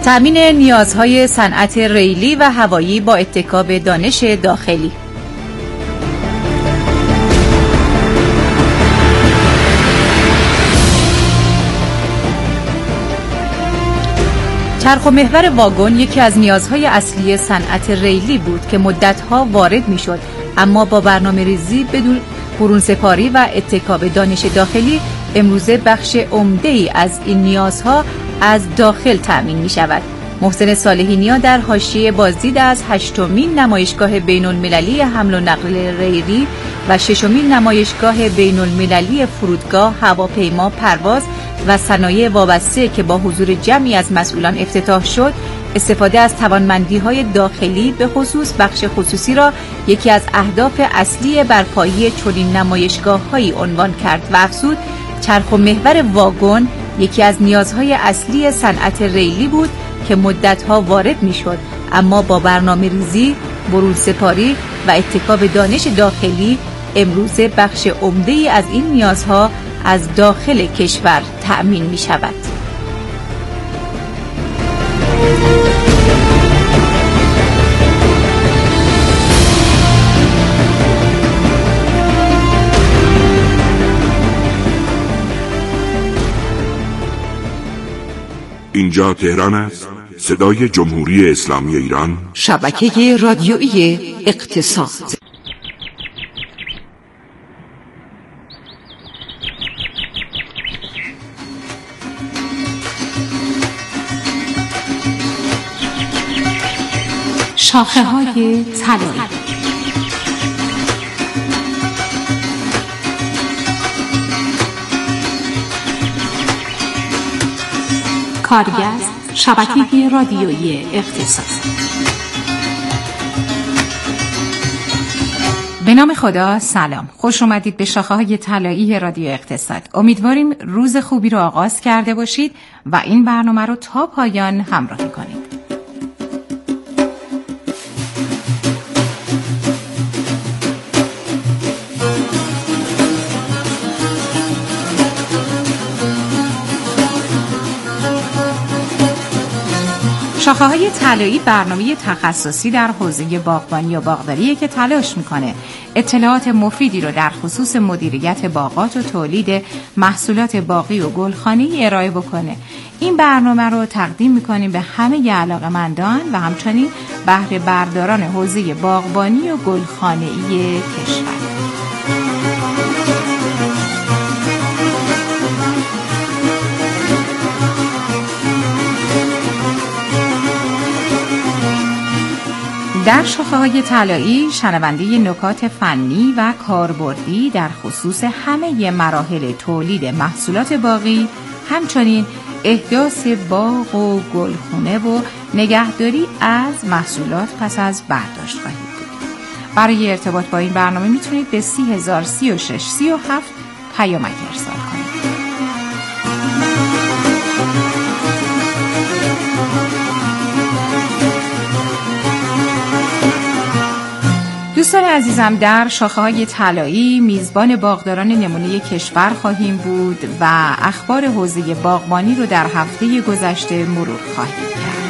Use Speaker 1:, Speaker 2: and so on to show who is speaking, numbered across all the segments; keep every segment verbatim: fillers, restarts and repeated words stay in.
Speaker 1: تأمین نیازهای صنعت ریلی و هوایی با اتکا به دانش داخلی. چرخ و محور واگن یکی از نیازهای اصلی صنعت ریلی بود که مدتها وارد میشد، اما با برنامه‌ریزی بدون برون‌سپاری و اتکا به دانش داخلی امروزه بخش عمده‌ای از این نیازها از داخل تأمین می شود. محسن صالحی‌نیا در حاشیه بازدید از هشتمین نمایشگاه بین‌المللی حمل و نقل ریلی و ششمین نمایشگاه بین‌المللی فرودگاه، هواپیما، پرواز و صنایع وابسته که با حضور جمعی از مسئولان افتتاح شد، استفاده از توانمندی‌های داخلی به خصوص بخش خصوصی را یکی از اهداف اصلی برپایی چنین نمایشگاه‌هایی عنوان کرد و افزود چرخ و محور واگن یکی از نیازهای اصلی صنعت ریلی بود که مدتها وارد میشد، اما با برنامه ریزی، برون‌سپاری و اتکا به دانش داخلی امروزه بخش عمده‌ای از این نیازها از داخل کشور تأمین می شود.
Speaker 2: اینجا تهران است، صدای جمهوری اسلامی ایران،
Speaker 3: شبکه رادیویی اقتصاد. شاخه‌های طلایی. کارگست شبکه رادیویی اقتصاد.
Speaker 4: به نام خدا، سلام. خوش اومدید به شاخه‌های طلایی رادیو اقتصاد. امیدواریم روز خوبی رو آغاز کرده باشید و این برنامه رو تا پایان همراهی کنید. شاخه‌های طلایی برنامه تخصصی در حوزه باغبانی و باغداریه که تلاش میکنه اطلاعات مفیدی رو در خصوص مدیریت باغات و تولید محصولات باغی و گلخانه‌ای ارائه بکنه. این برنامه رو تقدیم میکنیم به همه علاقه‌مندان و همچنین بهره برداران حوزه باغبانی و گلخانه‌ای کشور. در شاخه‌های طلایی شنونده نکات فنی و کاربردی در خصوص همه مراحل تولید محصولات باغی، همچنین احداث باغ و گلخونه و نگهداری از محصولات پس از برداشت خواهید بود. برای ارتباط با این برنامه میتونید به سی هزار سی و شش سی و هفت پیامک ارسال کنید. دوستان عزیزم، در شاخه‌های طلایی میزبان باغداران نمونه کشور خواهیم بود و اخبار حوزه باغبانی رو در هفته گذشته مرور خواهیم کرد.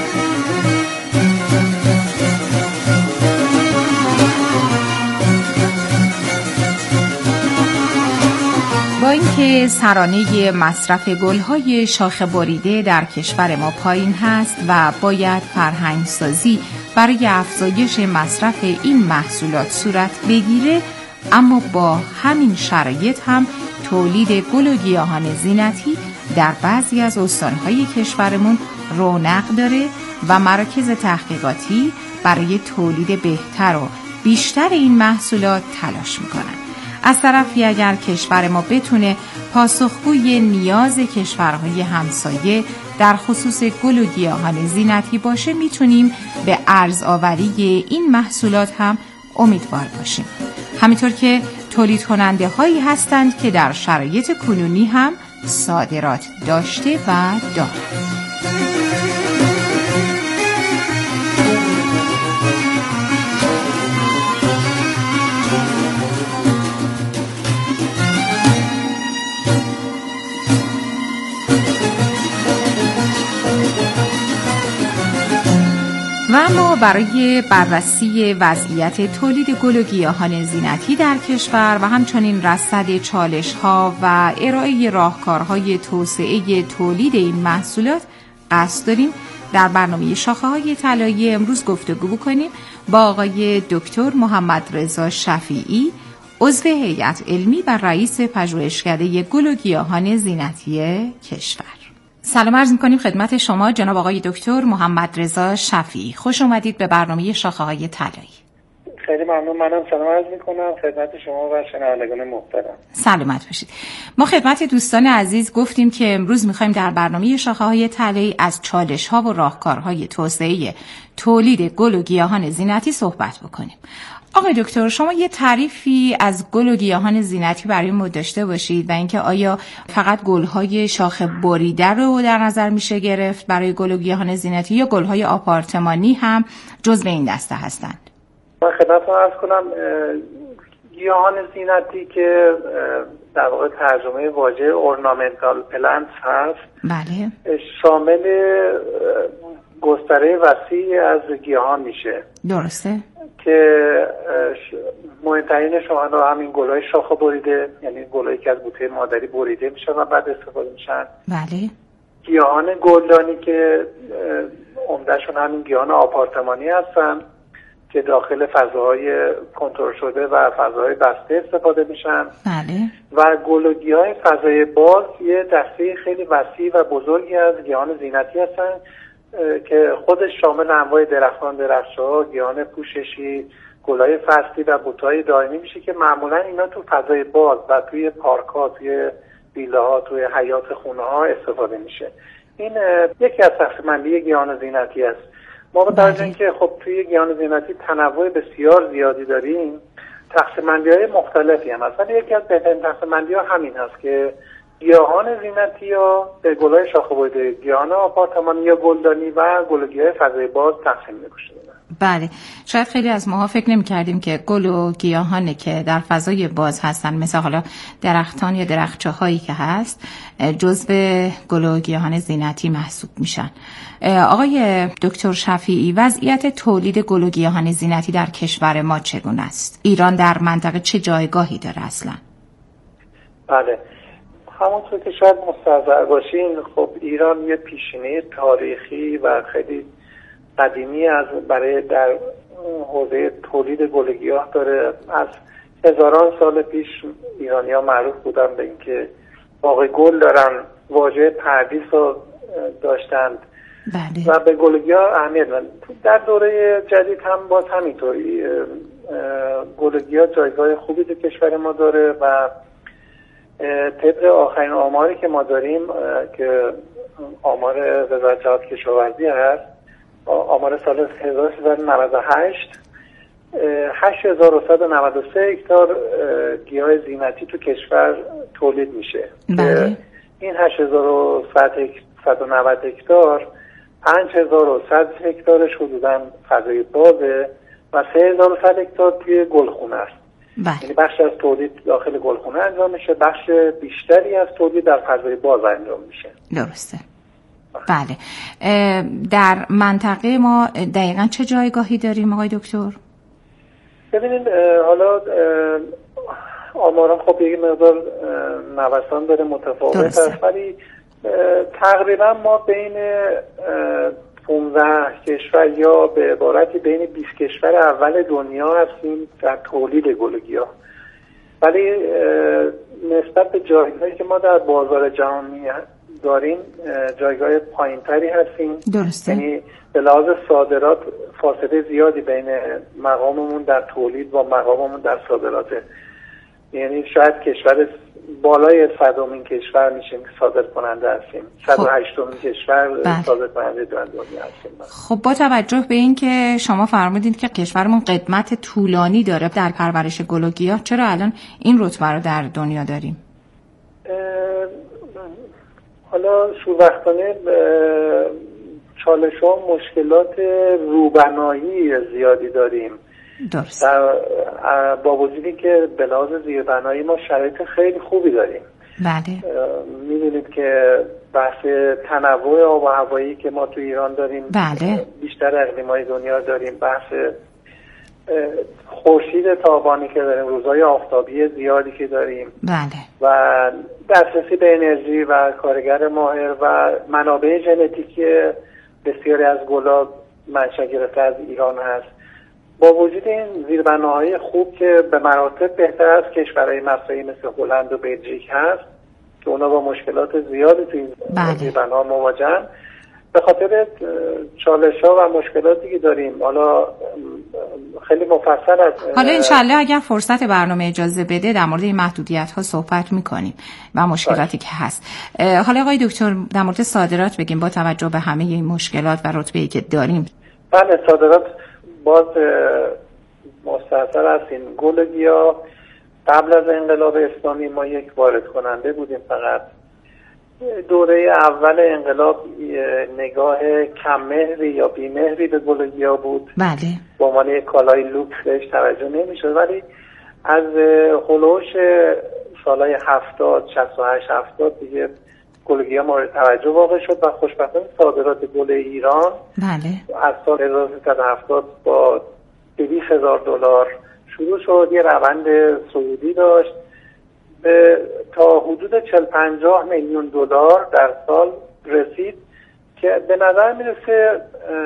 Speaker 4: با اینکه سرانه مصرف گل‌های شاخه بریده در کشور ما پایین هست و باید فرهنگ‌سازی برای افزایش مصرف این محصولات صورت بگیره، اما با همین شرایط هم تولید گل و گیاهان زینتی در بعضی از استان‌های کشورمون رونق داره و مراکز تحقیقاتی برای تولید بهتر و بیشتر این محصولات تلاش میکنن. از طرفی اگر کشور ما بتونه پاسخگوی نیاز کشورهای همسایه در خصوص گل و گیاهان زینتی باشه، میتونیم به ارزآوری این محصولات هم امیدوار باشیم. همینطور که تولید کننده هایی هستند که در شرایط کنونی هم صادرات داشته و دارند. و ما برای بررسی وضعیت تولید گل و گیاهان زینتی در کشور و همچنین رصد چالش‌ها و ارائه راهکارهای توسعه تولید این محصولات قصد داریم در برنامه شاخه‌های طلایی امروز گفتگو بکنیم با آقای دکتر محمد رضا شفیعی، عضو هیئت علمی و رئیس پژوهشکده گل و گیاهان زینتی کشور. سلام عرض می‌کنیم خدمت شما جناب آقای دکتر محمد رضا شفیعی. خوش اومدید به برنامه شاخه‌های طلایی.
Speaker 5: خیلی ممنون. منم سلام عرض می‌کنم خدمت شما و شنوندگان محترم.
Speaker 4: سلامت باشید. ما خدمت دوستان عزیز گفتیم که امروز می‌خوایم در برنامه شاخه‌های طلایی از چالش‌ها و راهکارهای توسعه تولید گل و گیاهان زینتی صحبت بکنیم. آقای دکتر، شما یه تعریفی از گل و گیاهان زینتی برای ما داشته باشید و اینکه آیا فقط گل‌های شاخه بریده رو در نظر میشه گرفت برای گل و گیاهان زینتی یا گل‌های آپارتمانی هم جزء این دسته هستند؟
Speaker 5: من خدمتتون عرض کنم گیاهان زینتی که در واقع ترجمه واژه اورنامنتال پلنتس هست،
Speaker 4: بله،
Speaker 5: شامل گستره وسیعی از گیاهان میشه.
Speaker 4: درسته.
Speaker 5: که مهمترین شما رو همین گل‌های شاخه بریده، یعنی گل‌هایی که از بوته مادری بریده میشن و بعد استفاده میشن.
Speaker 4: بله.
Speaker 5: گیاهان گلدانی که عمده‌شون همین گیاهان آپارتمانی هستن که داخل فضاهای کنترل شده و فضاهای بسته استفاده میشن.
Speaker 4: بله.
Speaker 5: و گل و گیاه فضای باز یه دسته خیلی وسیع و بزرگی از گیاهان زینتی هستن که خودش شامل انواع درختان، درخت‌ها، گیاهان پوششی، گل‌های فصلی و بوته‌های دائمی میشه که معمولا اینا تو فضای باز و توی پارک‌ها، توی ویلاها، توی حیاط خونه‌ها استفاده میشه. این یکی از تقسیم‌بندی گیاهان زینتی است. ما با توجه اینکه خب توی گیاهان زینتی تنوع بسیار زیادی داریم، تقسیم‌بندی‌های مختلفی هم هست. ولی یکی از بهترین تقسیم‌بندی‌ها همین هست که گیاهان زینتی یا به گل‌های شاخه بریده، گیاهان آپارتمانی یا گلدانی و گل و گیاه فضای باز تقسیم می‌شه.
Speaker 4: بله، شاید خیلی از ماها فکر نمی‌کردیم که گل و گیاهانی که در فضای باز هستن، مثل حالا درختان یا درختچه‌هایی که هست، جزو گل و گیاهان زینتی محسوب میشن. آقای دکتر شفیعی، وضعیت تولید گل و گیاهان زینتی در کشور ما چگونه است؟ ایران در منطقه چه جایگاهی داره اصلا؟
Speaker 5: بله، همونطور که شاید مستحضر باشین، خب ایران یه پیشینه تاریخی و خیلی قدیمی از برای در حوزه تولید گل و گیاه داره. از هزاران سال پیش ایرانی‌ها معروف بودن به اینکه باغ گل دارن، واژه پردیس رو داشتند.
Speaker 4: بله.
Speaker 5: و به گل و گیاه اهمیت دادن. در دوره جدید هم باز همینطوری گل و گیاه جایگاه خوبی در کشور ما داره و طبق آخرین آماری که ما داریم که آمار وزارت جهاد کشاورزی هست، آمار سال هزار و سیصد و نود و هشت، هشت هزار و صد و نود و سه هکتار گیاه زینتی تو کشور تولید میشه.
Speaker 4: بله.
Speaker 5: این هشت هزار و صد و نود هکتار، پنج هزار و صد هکتارش حدوداً فضای بازه و سه هزار و صد هکتار توی گلخونه است.
Speaker 4: بله.
Speaker 5: یعنی بخش از تولید داخل گلخونه انجام میشه، بخش بیشتری از تولید در فضای باز انجام میشه.
Speaker 4: درسته. بله. در منطقه ما دقیقاً چه جایگاهی داریم آقای دکتر؟
Speaker 5: ببینید حالا آمارم خب یک مقدار نوسان داره، متفاوت است، ولی تقریبا ما بین پانزده کشور یا به عبارتی بین بیست کشور اول دنیا هستیم در تولید گل و گیاه. ولی نسبت به جایگاهی که ما در بازار جهانی داریم جایگاه پایینتری هستیم.
Speaker 4: درسته.
Speaker 5: یعنی به لحاظ صادرات فاصله زیادی بین مقاممون در تولید و مقاممون در صادراته. یعنی شاید کشور بالای صدمین کشور میشیم که صادر کننده هستیم. صد و هشتمین کشور صادر کننده دنیا هستیم.
Speaker 4: خب با توجه به این که شما فرمودید که کشورمون قدمت طولانی داره در پرورش گل و گیاه، چرا الان این رتبه رو در دنیا داریم؟
Speaker 5: حالا شوربختانه چالش ها مشکلات روبنایی زیادی داریم.
Speaker 4: درست.
Speaker 5: با وجودی که به لحاظ زیربنایی ما شرایط خیلی خوبی داریم.
Speaker 1: بله.
Speaker 5: میدونید که بحث تنوع آب و هوایی که ما تو ایران داریم،
Speaker 1: بله.
Speaker 5: بیشتر اقلیم‌های دنیا داریم، بحث خورشید تابانی که داریم، روزهای آفتابی زیادی که داریم،
Speaker 1: بله.
Speaker 5: و دسترسی به انرژی و کارگر ماهر و منابع ژنتیکی بسیاری از گل‌ها منشأ گرفته از ایران هست. با وجود این زیربناهای خوب که به مراتب بهتر از کشورهای مساوی مثل هلند و بلژیک هست که اونا با مشکلات زیادی توی این
Speaker 1: بله.
Speaker 5: زیربناها مواجهن، به خاطر چالش‌ها و مشکلاتی که داریم حالا خیلی مفصل است.
Speaker 1: حالا انشالله اگر فرصت برنامه اجازه بده در مورد این محدودیت‌ها صحبت می‌کنیم و مشکلاتی که هست. حالا آقای دکتر در مورد صادرات بگیم با توجه به همه این مشکلات و رتبه‌ای که داریم.
Speaker 5: بله، صادرات باز مستحصل هستیم. گل گیاه قبل از انقلاب اسلامی ما یک وارد کننده بودیم فقط. دوره اول انقلاب نگاه کم مهری یا بی مهری به گل گیاه بود.
Speaker 1: بله.
Speaker 5: به عنوان یک کالای لوکس بهش توجه نمی‌شد، ولی از هولوش سالهای هفتاد، شصت و هشت، هفتاد دیگه گل گیاه مورد توجه واقع شد و خوشبختانه صادرات گل ایران
Speaker 1: بله.
Speaker 5: از سال هزار و سیصد و هفتاد با دویست هزار دلار شروع شد، یه روند صعودی داشت به تا حدود چهل پنجاه میلیون دلار در سال رسید که به نظر میرسه،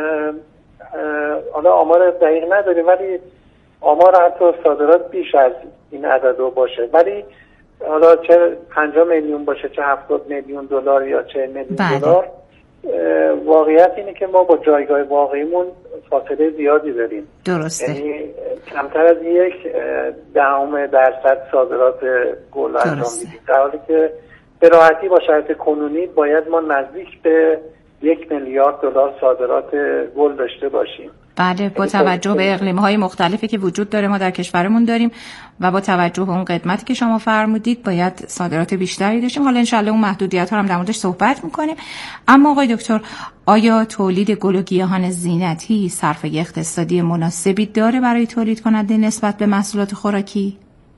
Speaker 5: حالا آمار دقیق نداریم ولی آمار حتی صادرات بیش از این عددو باشه، ولی حالا چه پنجاه میلیون باشه چه هفتاد میلیون دلار یا چه میلیون
Speaker 1: بله.
Speaker 5: دلار، واقعیت اینه که ما با جایگاه واقعیمون فاصله زیادی داریم.
Speaker 1: درسته.
Speaker 5: یعنی کمتر از یک دهم درصد صادرات گل انجام میدیم، در حالی که به راحتی با شرایط کنونی باید ما نزدیک به یک میلیارد دلار صادرات گل داشته باشیم.
Speaker 1: بله، با توجه به اقلیم‌های مختلفی که وجود داره ما در کشورمون داریم و با توجه به اون قدمتی که شما فرمودید باید صادرات بیشتری داشتیم. حالا انشالله اون محدودیت‌ها رو هم در موردش صحبت می‌کنیم. اما آقای دکتر، آیا تولید گل و گیاهان زینتی صرفه اقتصادی مناسبی داره برای تولید کننده نسبت به محصولات خوراکی؟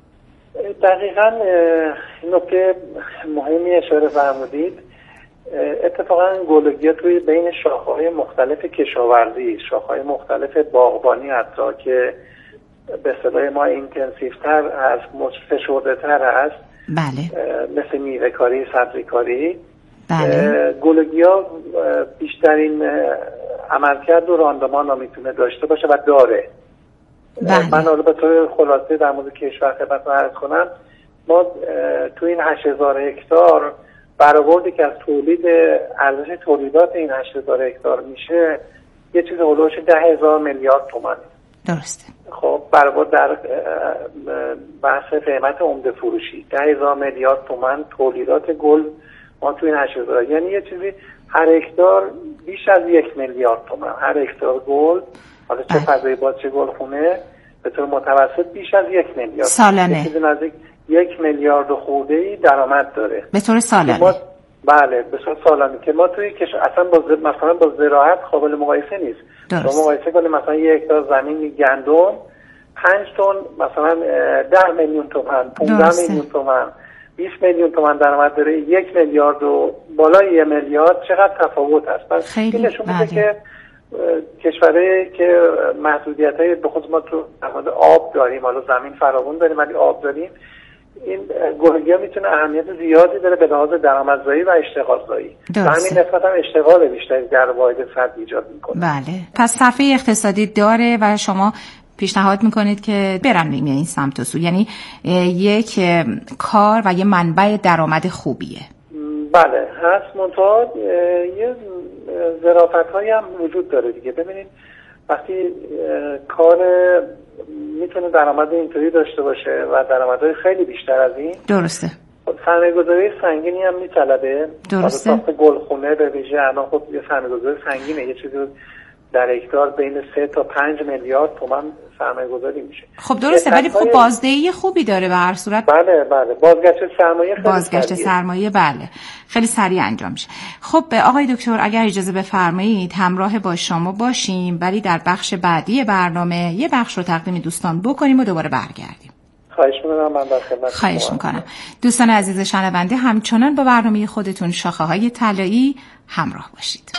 Speaker 5: دقیقاً نکته مهمی اشاره فرمودید. اتفاقا گل و گیاه توی بین شاخه‌های مختلف کشاورزی، شاخه‌های مختلف باغبانی حتی که به اصطلاح ما اینتنسیوتر هست، فشرده‌تر هست،
Speaker 1: بله،
Speaker 5: مثل میوه‌کاری، سبزی‌کاری،
Speaker 1: بله،
Speaker 5: گل و گیاه بیشترین عملکرد و راندمان رو میتونه داشته باشه و داره.
Speaker 1: بله.
Speaker 5: من حالا به طور خلاصه در مورد کشور خدمتتون عرض کنم، ما توی این هشت هزار هکتار برآوردی که از تولید ارزش تولیدات این هشت هزار هکتار میشه یه چیز هولوش ده هزار میلیارد تومان.
Speaker 1: درسته.
Speaker 5: خب برآورد در بحث قیمت عمده فروشی ده هزار میلیارد تومان تولیدات گل ما توی این هشت هزار، یعنی یه چیزی هر هکتار بیش از یک میلیارد تومان هر هکتار گل، حالا چه فضای باز چه گلخونه، به طور متوسط بیش از یک میلیارد
Speaker 1: سالانه،
Speaker 5: چیزی نزدیک یک میلیارد خرده‌ای درآمد داره
Speaker 1: به طور سالانه.
Speaker 5: ما بله به طور سالانه که ما توی کش اصلا با ز... مثلا با زراعت قابل مقایسه نیست. شما مقایسه کنید مثلا یک هکتار زمین گندم پنج تن مثلا ده میلیون تومان، پانزده میلیون تومان، بیست میلیون تومان درآمد داره، یک میلیارد و بالای یک میلیارد چقدر تفاوت هست. این نشون میده که کشورهایی که محدودیت‌های به خصوص ما تو آب داریم، حالا زمین فراوان داریم ولی آب داریم، این گل و گیاه میتونه اهمیت زیادی داره به لحاظ درآمدزایی و اشتغالزایی. همین نسبت هم اشتغال بیشتری در واحد فرد ایجاد میکنه.
Speaker 1: بله، پس صفحه اقتصادی داره و شما پیشنهاد میکنید که برن این سمت و سو، یعنی یک کار و یه منبع درآمد خوبیه.
Speaker 5: بله هست، منتها یه ظرافت‌هایی هم وجود داره دیگه. ببینید وقتی کار میتونه درآمد اینطوری داشته باشه و درآمدهای خیلی بیشتر از این،
Speaker 1: درسته،
Speaker 5: سرمایه‌گذاری سنگینی هم میطلبه.
Speaker 1: درسته،
Speaker 5: ساخت گلخونه به ویژه الان خب یه سرمایه‌گذاری سنگینه، یه چیزی در هکتار بین سه تا پنج میلیارد تومان سرمایه‌گذاری میشه.
Speaker 1: خب درسته، ولی خب بازدهی خوبی داره به هر صورت.
Speaker 5: بله بله، بازگشت سرمایه خیلی
Speaker 1: بازگشت سرمایه بله خیلی سریع انجام میشه. خب آقای دکتر اگر اجازه بفرمایید همراه با شما باشیم، ولی در بخش بعدی برنامه یه بخش رو تقدیم دوستان بکنیم و دوباره برگردیم.
Speaker 5: خواهش می‌کنم. من در خدمت
Speaker 4: خواهش میکنم. دوستان عزیز شنونده همچنان با برنامه خودتون شاخه های طلایی همراه باشید.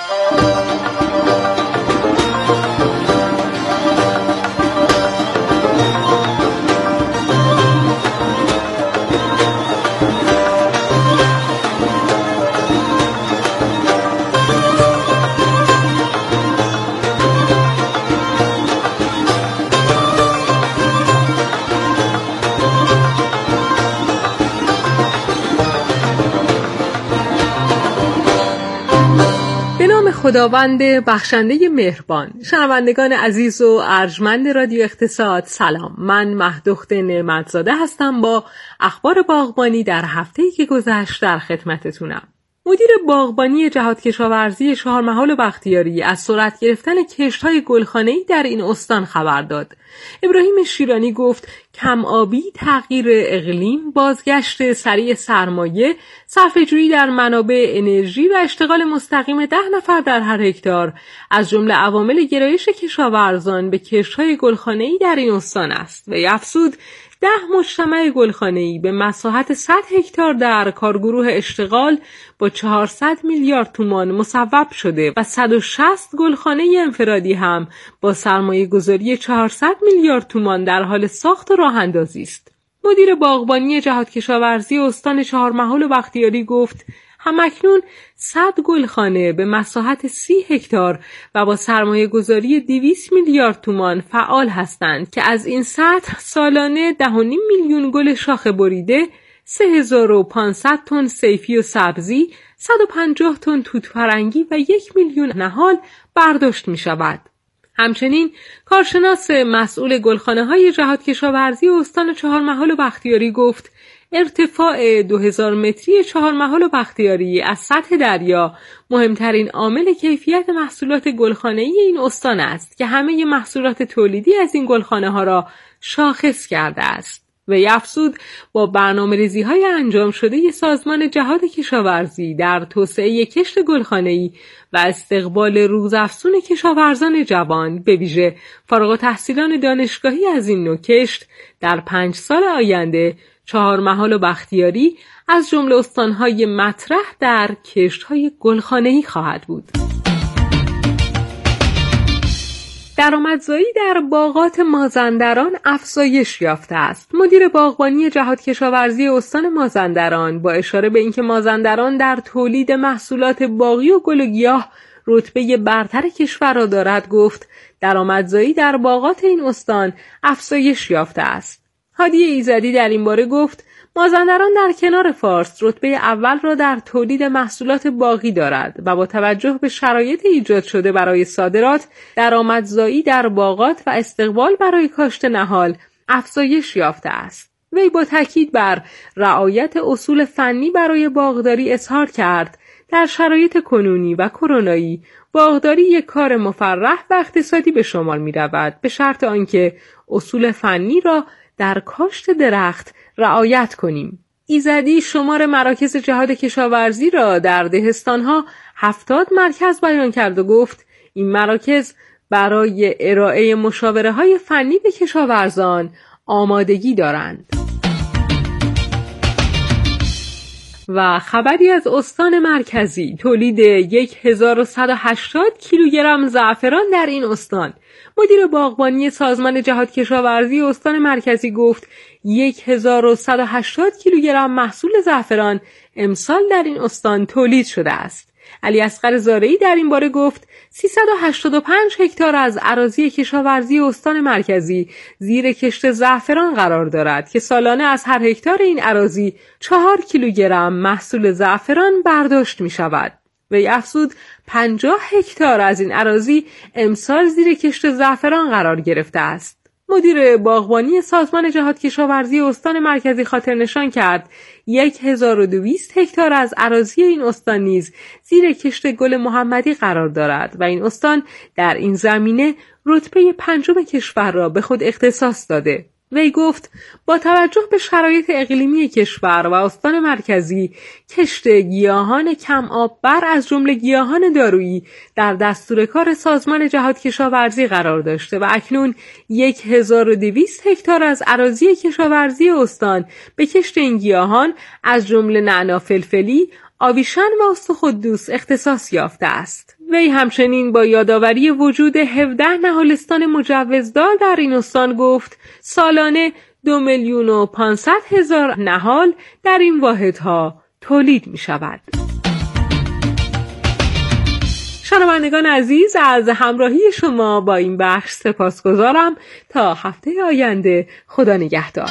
Speaker 6: خداوند بخشنده مهربان، شنوندگان عزیز و ارجمند رادیو اقتصاد، سلام. من مهدوخت نعمتزاده هستم با اخبار باغبانی در هفته‌ای که گذشت در خدمتتونم. مدیر باغبانی جهاد کشاورزی چهارمحال و بختیاری از سرعت گرفتن کشت‌های گلخانه‌ای در این استان خبر داد. ابراهیم شیرانی گفت کم آبی، تغییر اقلیم، بازگشت سریع سرمایه، صرفه‌جویی در منابع انرژی و اشتغال مستقیم ده نفر در هر هکتار از جمله عوامل گرایش کشاورزان به کشت‌های گلخانه‌ای در این استان است و افزود ده مجتمع گلخانه‌ای به مساحت صد هکتار در کارگروه اشتغال با چهارصد میلیارد تومان مصوب شده و صد و شصت گلخانه انفرادی هم با سرمایه گذاری چهارصد میلیارد تومان در حال ساخت و راه اندازی است. مدیر باغبانی جهاد کشاورزی استان چهارمحال و بختیاری گفت همکنون صد گلخانه به مساحت سی هکتار و با سرمایه گذاری دویست میلیارد تومان فعال هستند که از این سطح سالانه ده و نیم میلیون گل شاخه بریده، سه هزار و پانصد تن صیفی و سبزی، صد و پنجاه تن توت فرنگی و یک میلیون نهال برداشت می شود. همچنین کارشناس مسئول گلخانه های جهاد کشاورزی استان چهارمحال و بختیاری گفت ارتفاع دو هزار متری چهارمحال و بختیاری از سطح دریا مهمترین عامل کیفیت محصولات گلخانه‌ای این استان است که همه محصولات تولیدی از این گلخانه ها را شاخص کرده است. و افزود با برنامه‌ریزی های انجام شده سازمان جهاد کشاورزی در توسعه کشت گلخانه‌ای و استقبال روزافزون کشاورزان جوان به ویژه فارغ التحصیلان دانشگاهی از این نوع کشت در پنج سال آینده چهارمحال و بختیاری از جمله استان‌های مطرح در کشت‌های گلخانه‌ای خواهد بود. درآمدزایی در باغات مازندران افزایش یافته است. مدیر باغبانی جهاد کشاورزی استان مازندران با اشاره به اینکه مازندران در تولید محصولات باغی و گل و گیاه رتبه برتر کشور را دارد گفت درآمدزایی در باغات این استان افزایش یافته است. هادی ایزدی در این باره گفت مازندران در کنار فارس رتبه اول را در تولید محصولات باغی دارد و با توجه به شرایط ایجاد شده برای صادرات، درآمدزایی در باغات و استقبال برای کاشت نهال افزایش یافته است. وی با تاکید بر رعایت اصول فنی برای باغداری اظهار کرد در شرایط کنونی و کرونایی باغداری یک کار مفرح و اقتصادی به شمار می رود به شرط آنکه اصول فنی را در کاشت درخت رعایت کنیم. ایزدی شمار مراکز جهاد کشاورزی را در دهستانها هفتاد مرکز بیان کرد و گفت این مراکز برای ارائه مشاوره های فنی به کشاورزان آمادگی دارند. و خبری از استان مرکزی تولید هزار و صد و هشتاد کیلوگرم زعفران در این استان. مدیر باغبانی سازمان جهاد کشاورزی استان مرکزی گفت هزار و صد و هشتاد کیلوگرم محصول زعفران امسال در این استان تولید شده است. علی اصغر زارعی در این باره گفت سیصد و هشتاد و پنج هکتار از اراضی کشاورزی استان مرکزی زیر کشت زعفران قرار دارد که سالانه از هر هکتار این اراضی چهار کیلوگرم محصول زعفران برداشت می شود. و افزود پنجاه هکتار از این اراضی امسال زیر کشت زعفران قرار گرفته است. مدیر باغبانی سازمان جهاد کشاورزی استان مرکزی خاطر نشان کرد هزار و دویست هکتار از اراضی این استان نیز زیر کشت گل محمدی قرار دارد و این استان در این زمینه رتبه پنجم کشور را به خود اختصاص داده. وی گفت با توجه به شرایط اقلیمی کشور و استان مرکزی، کشت گیاهان کم آب بر از جمله گیاهان دارویی در دستور کار سازمان جهادکشاورزی قرار داشته و اکنون هزار و دویست هکتار از اراضی کشاورزی استان به کشت این گیاهان از جمله نعنا فلفلی، آویشن و استخدوس اختصاص یافته است. وی همچنین با یادآوری وجود هفده نهالستان مجوزدار در این استان گفت سالانه دو میلیون و پانصد هزار نهال در این واحدها تولید می شود. شنوندگان عزیز، از همراهی شما با این بخش سپاسگزارم. تا هفته آینده، خدا نگهدار.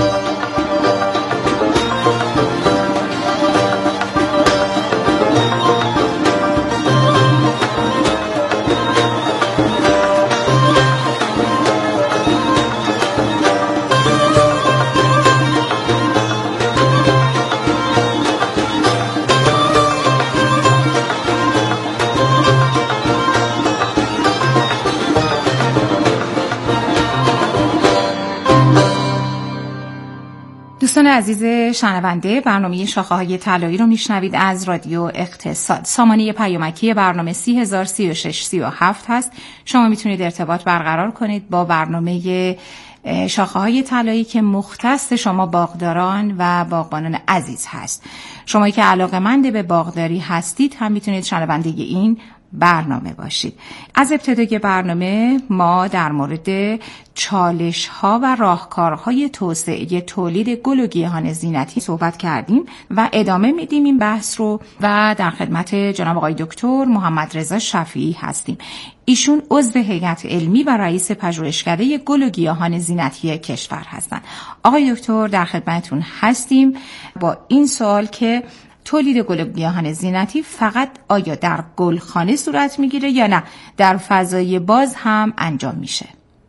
Speaker 4: دوستان عزیز شنونده، برنامه شاخه‌های طلایی رو میشنوید از رادیو اقتصاد. سامانه پیامکی برنامه سی هزار و سی و شش سی و هفت هست. شما میتونید ارتباط برقرار کنید با برنامه شاخه‌های طلایی که مختص شما باغداران و باغبانان عزیز هست. شمایی که علاقه‌مند به باغداری هستید هم میتونید شنونده این برنامه باشید. از ابتدای برنامه ما در مورد چالش ها و راهکارهای توسعه تولید گل و گیاهان زینتی صحبت کردیم و ادامه میدیم این بحث رو و در خدمت جناب آقای دکتر محمد رضا شفیعی هستیم. ایشون عضو هیئت علمی و رئیس پژوهشکده گل و گیاهان زینتی کشور هستند. آقای دکتر در خدمتتون هستیم با این سوال که تولید گل و گیاهان زینتی فقط آیا در گلخانه صورت میگیره یا نه در فضای باز هم انجام میشه؟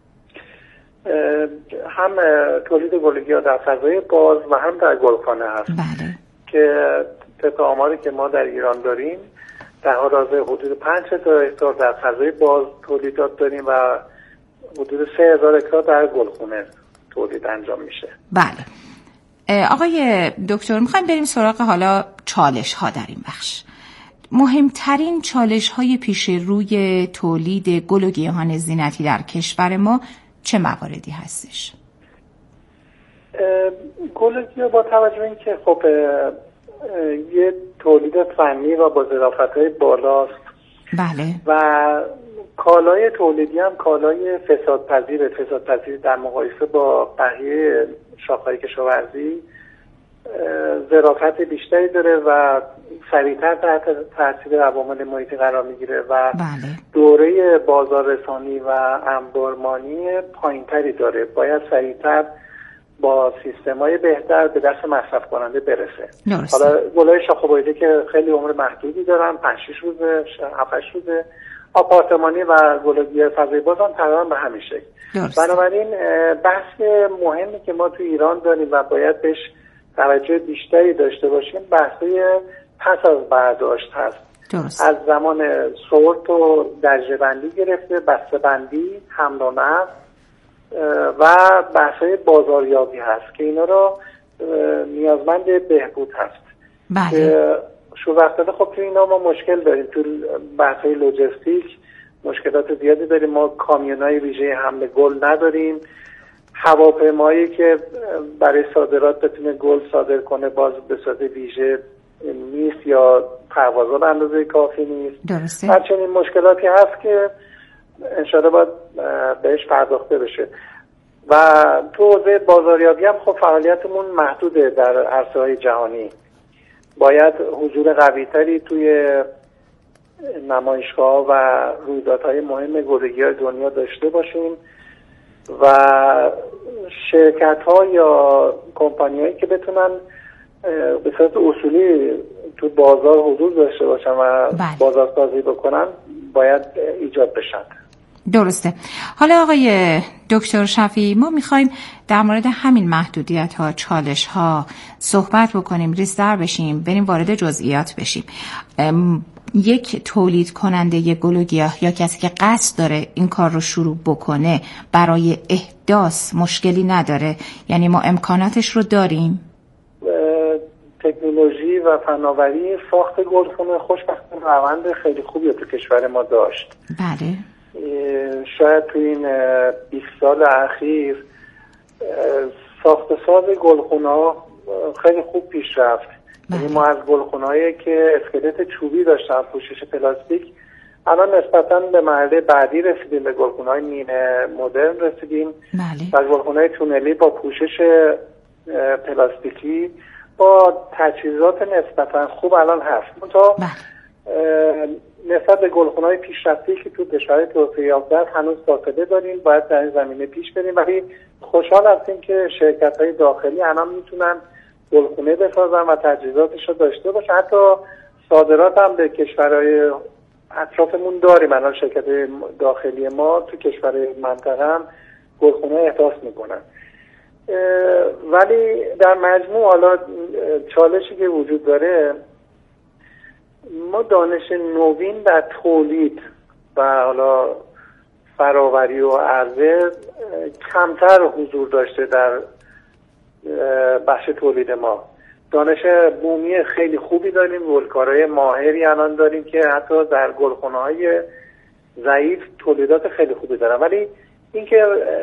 Speaker 5: هم تولید گل و گیاه در فضای باز و هم در گلخانه هست.
Speaker 4: بله.
Speaker 5: که طبق آماری که ما در ایران داریم در حال حدود پنج هزار هکتار در فضای باز تولیدات داریم و حدود سه هزار هکتار در گلخانه تولید انجام میشه.
Speaker 4: بله. آقای دکتر، میخوایم بریم سراغ حالا چالش ها در این بخش. مهمترین چالش های پیش روی تولید گل و گیاهان زینتی در کشور ما چه مواردی هستش؟
Speaker 5: گل و گیاه با توجه این که خب یه تولید فنی و با ظرافت‌های بالاست.
Speaker 4: بله.
Speaker 5: و کالای تولیدی هم کالای فسادپذیر فسادپذیر در مقایسه با بقیه شاخه‌های کشاورزی ظرافت بیشتری داره و سریعتر تحت تاثیر عوامل محیطی قرار میگیره و
Speaker 4: بله.
Speaker 5: دوره بازاررسانی و انبارمانی پایینتری داره. باید سریعتر با سیستم‌های بهتر به دست مصرف کننده برسه.
Speaker 4: درسته.
Speaker 5: حالا گلای شاخه‌بریده که خیلی عمر محدودی دارن، پنج شش روزه، هفت هشت روزه. آپارتمانی و گل و گیاه فضای باز هم تقریبا به همین شکل. بنابراین بحث مهمی که ما تو ایران داریم و باید بهش توجه بیشتری داشته باشیم بحثی پس از برداشت هست.
Speaker 4: درست.
Speaker 5: از زمان سورت و درجه بندی گرفته، بسته بندی، حمل و نقل و بحثی بازاریابی هست که اینا رو نیازمند بهبود هست.
Speaker 4: بله.
Speaker 5: شو وقتا خب تو اینا ما مشکل داریم. تو بحث‌های لوجستیک مشکلات زیادی داریم. ما کامیونای ویژه حمل گل نداریم. هواپیمایی که برای صادرات بتونه گل صادر کنه باز به صورت ویژه نیست یا پروازها به اندازه کافی نیست.
Speaker 4: درسته.
Speaker 5: همچنین مشکلاتی هست که انشاءالله باید بهش پرداخته بشه. و تو حوزه بازاریابی هم خب فعالیتمون محدوده در عرصه‌های جهانی. باید حضور قوی‌تری توی نمایشگاه و رویدادهای مهم گل و گیاه دنیا داشته باشیم و شرکت‌ها یا کمپانی‌هایی که بتونن به صورت اصولی تو بازار حضور داشته باشن و
Speaker 4: بله.
Speaker 5: بازارسازی بکنن باید ایجاد بشن.
Speaker 4: درسته. حالا آقای دکتر شفیعی، ما میخوایم در مورد همین محدودیت ها، چالش ها صحبت بکنیم، ریزتر بشیم، بریم وارد جزئیات بشیم. یک تولید کننده گل و گیاه یا کسی که قصد داره این کار رو شروع بکنه برای احداث مشکلی نداره؟ یعنی ما امکاناتش رو داریم؟
Speaker 5: تکنولوژی و فناوری ساخت گلخونه خوشبختانه روند خیلی خوبی تو کشور ما داشت.
Speaker 4: بله.
Speaker 5: شاید تو این بیست سال اخیر ساخت ساز گلخونه ها خیلی خوب پیش رفت. یعنی ما از گلخونه‌هایی که اسکلت چوبی داشتن پوشش پلاستیک الان نسبتاً به مرحله بعدی رسیدیم، به گلخونه‌های نیمه مدرن رسیدیم.
Speaker 4: بله.
Speaker 5: و گلخونه‌های تونلی با پوشش پلاستیکی با تجهیزات نسبتاً خوب الان هست. منتها نسبت به گلخونه‌های پیشرفته که تو کشورهای توسعه یافته هنوز فاصله داریم، باید در این زمینه پیش بریم. ولی خوشحال هستیم که شرکت‌های داخلی الان میتونن گلخونه بسازن و تجهیزاتش رو داشته باشن. حتی صادرات هم به کشورهای اطرافمون داریم. الان شرکت داخلی ما تو کشورهای منطقه هم گلخونه احداث میکنن. ولی در مجموع حالا چالشی که وجود داره، ما دانش نوین در تولید و حالا فراوری و عرضه کمتر حضور داشته در بخش تولید ما. دانش بومی خیلی خوبی داریم، گلکارای ماهری الان داریم که حتی در گلخونه‌های ضعیف تولیدات خیلی خوبی دارن. ولی اینکه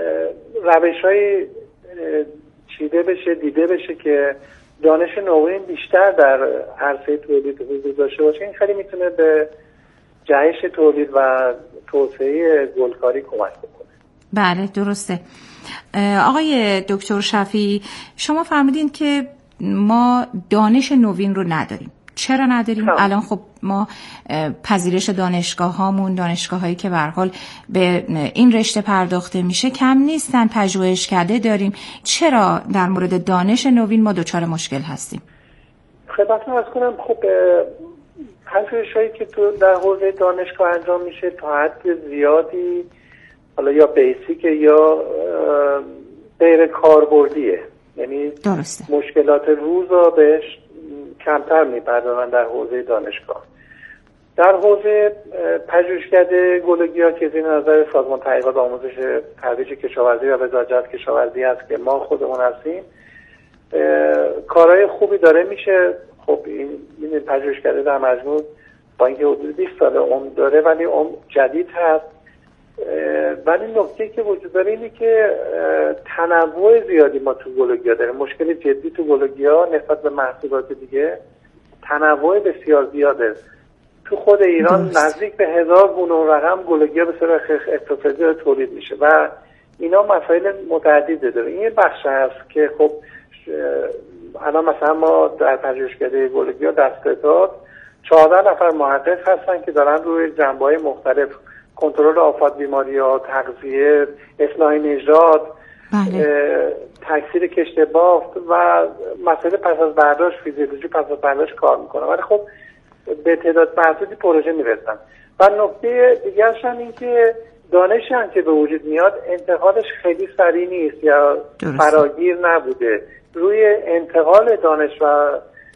Speaker 5: روش‌های چیده بشه، دیده بشه که دانش نوین بیشتر در عرصه تولید حضور داشته باشه، این خیلی میتونه به جهش تولید و توسعه گلکاری کمک بکنه.
Speaker 4: بله درسته. آقای دکتر شفیعی، شما فرمودین که ما دانش نوین رو نداریم. چرا نداریم؟ هم. الان خب ما پذیرش دانشگاه هامون، دانشگاه هایی که به هر حال به این رشته پرداخته میشه کم نیستن، پژوهشکده داریم. چرا در مورد دانش نوین ما دچار مشکل هستیم؟
Speaker 5: خدمتتون عرض کنم، خب پژوهش‌هایی که تو در حوزه دانشگاه انجام میشه تا حد زیادی حالا یا بیسیک یا غیر کاربردیه. یعنی
Speaker 4: درسته.
Speaker 5: مشکلات روز رو بهش کمتر میپردازن در حوزه دانشگاه. در حوزه پژوهشکده گل و گیاه که زیر نظر سازمان تحقیقات آموزش ترویج کشاورزی و وزارت کشاورزی هست که ما خودمون هستیم، کارهای خوبی داره میشه. خب این این پژوهشکده در مجموع با اینکه حدود بیست سال عمر داره ولی عمر جدید هست. ولی نکته که وجود داره اینه که تنوع زیادی ما تو گل و گیاه داریم. مشکل جدی تو گل و گیاه نسبت به محصولات دیگه تنوع بسیار زیاده. تو خود ایران نزدیک به هزار گونه و رقم گل و گیاه به صورت اقتصادی تولید میشه و اینا مسائل متعددی داره. این بخش هست که خب الان مثلا ما در پژوهشکده گل و گیاه در ستاد چهارده نفر محقق هستن که دارن روی جنبه‌های مختلف، کنترل آفات بیماری‌ها، تغذیه، اصلاح نژاد، تکثیر کشت بافت و مسئله پس از برداشت، فیزیولوژی پس از برداشت کار میکنه. ولی خب به تعداد محدودی پروژه میرسن. و نکته دیگرش هم این که دانشی هم که به وجود میاد انتقالش خیلی سریع نیست یا فراگیر نبوده. روی انتقال دانش و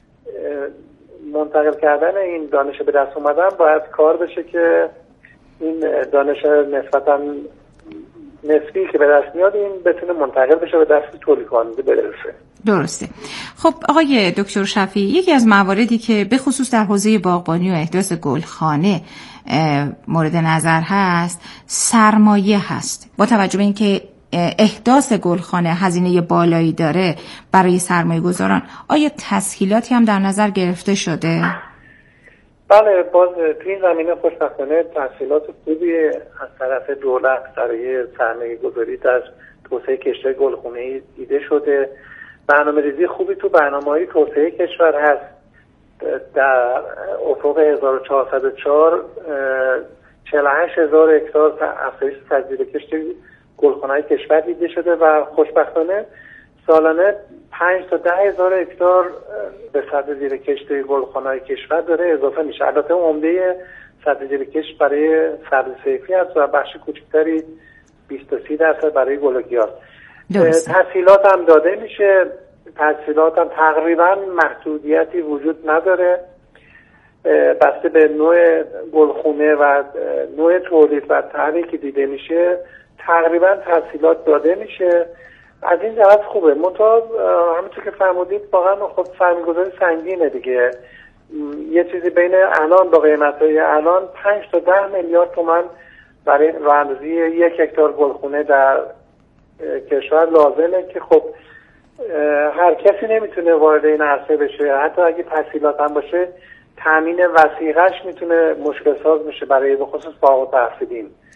Speaker 5: منتقل کردن این دانش به دست اومدن باید کار بشه که این دانش نسبتاً نسبی که به دست میاد این بتونه منتقل بشه به دست تولید کننده برسه.
Speaker 4: درسته. خب آقای دکتر شفیعی، یکی از مواردی که به خصوص در حوزه باغبانی و احداث گلخانه مورد نظر هست سرمایه هست. با توجه به اینکه احداث گلخانه هزینه بالایی داره برای سرمایه گذاران، آیا تسهیلاتی هم در نظر گرفته شده؟
Speaker 5: بله، باز تو این زمینه خوشبختانه تسهیلات خوبی از طرف دولت برای سرمایه گذاری در توسعه کشور گلخانه‌ای دیده شده. برنامه ریزی خوبی تو برنامه‌های توسعه کشور هست. در افق هزار و چهارصد و چهار چهل و هشت هزار هکتار افزایش تجدید کشت گلخانه‌های کشور دیده شده و خوشبختانه سالانه پنج تا ده هزار هکتار به سطح زیر کشت گلخانه‌های کشور داره اضافه میشه. البته عمده سطح زیر کشت برای سبز صیفی هست و بخش کوچکتری بیست تا سی درصد برای گل و گیاه. تسهیلات هم داده میشه. تسهیلات هم تقریبا محدودیتی وجود نداره. بسته به نوع گلخونه و نوع تولید و طرحی که دیده میشه تقریبا تسهیلات داده میشه. از این جهت خوبه. منتها همونطور که فرمودید واقعا خب سرمایه‌گذاری سنگینه دیگه. یه چیزی بین الان با قیمت‌های الان پنج تا ده میلیارد تومان برای راه‌اندازی یک هکتار گلخونه در کشور لازمه که خب هر کسی نمیتونه وارد این عرصه بشه. حتی اگه تسهیلات هم باشه تامین وثیقه‌اش میتونه مشکل ساز بشه برای به خصوص فارغ التحصیلین.